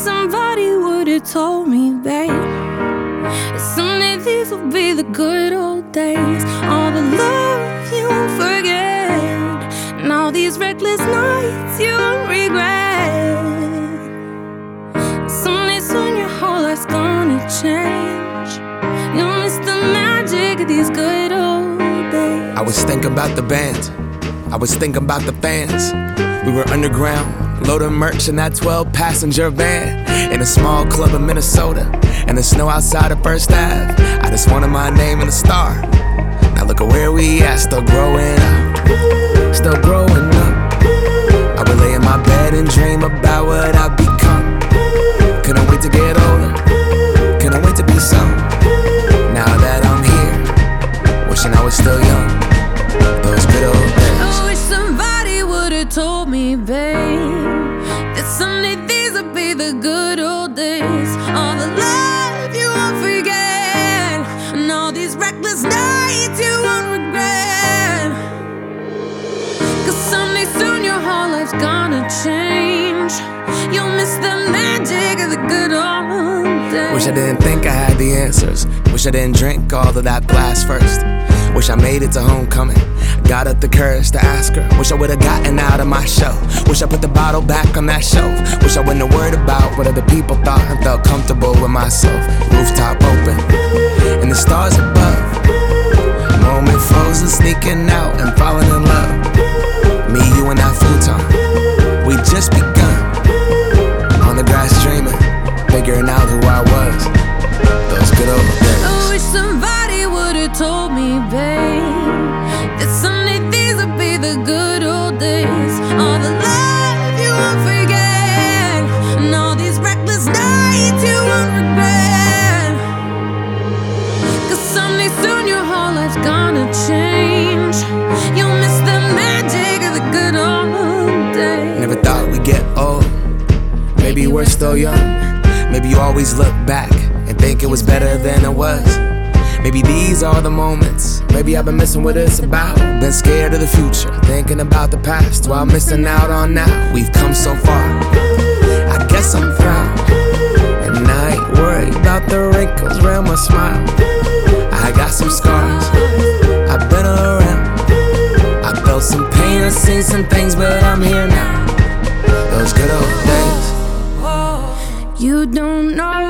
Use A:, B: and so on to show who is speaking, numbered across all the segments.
A: somebody would've told me, babe, someday these will be the good old days. All the love you won't forget, and all these reckless nights you won't regret. Someday soon your whole life's gonna change. You'll miss the magic of these good old days.
B: I was thinking about the band, I was thinking about the fans. We were underground, loading merch in that 12-passenger van, in a small club in Minnesota, and the snow outside of First Ave. I just wanted my name and a star. Now look at where we at, still growing up, still growing up. I would lay in my bed and dream about what I'd become. Couldn't wait to get older, couldn't wait to be some. Now that I'm here, wishing I was still young. Those good old days.
A: I wish somebody would've told me, babe, that someday these would be the good old days. All the love you won't forget, and all these reckless nights you won't regret. Cause someday soon your whole life's gonna change. You'll miss the magic of the good old days.
B: Wish I didn't think I had the answers. Wish I didn't drink all of that glass first. Wish I made it to homecoming, got up the courage to ask her. Wish I would've gotten out of my shell. Wish I put the bottle back on that shelf. Wish I wouldn't have worried about what other people thought, and felt comfortable with myself. Rooftop open, and the stars above. Moment frozen, sneaking out and falling in love. Me, you, and that futon, we just begun. On the grass dreaming, figuring out who I was. Those good old days.
A: I wish somebody would've told me, babe, that someday these would be the good old days. All the love you won't forget, and all these reckless nights you won't regret. Cause someday soon your whole life's gonna change. You'll miss the magic of the good old days.
B: Never thought we'd get old. Maybe we're still young. Maybe you always look back and think it was better than it was. Maybe these are the moments. Maybe I've been missing what it's about. Been scared of the future, thinking about the past, while missing out on now. We've come so far, I guess I'm proud, and I ain't worried about the wrinkles around my smile. I got some scars, I've been around. I felt some pain, I've seen some things, but I'm here now. Those good old days.
A: You don't know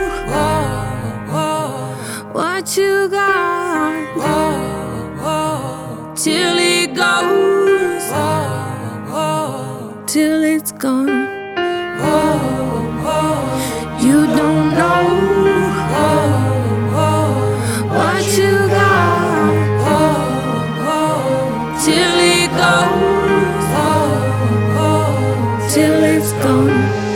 A: what you got till it goes, till it's gone. You don't know what you got till it goes, till it's gone.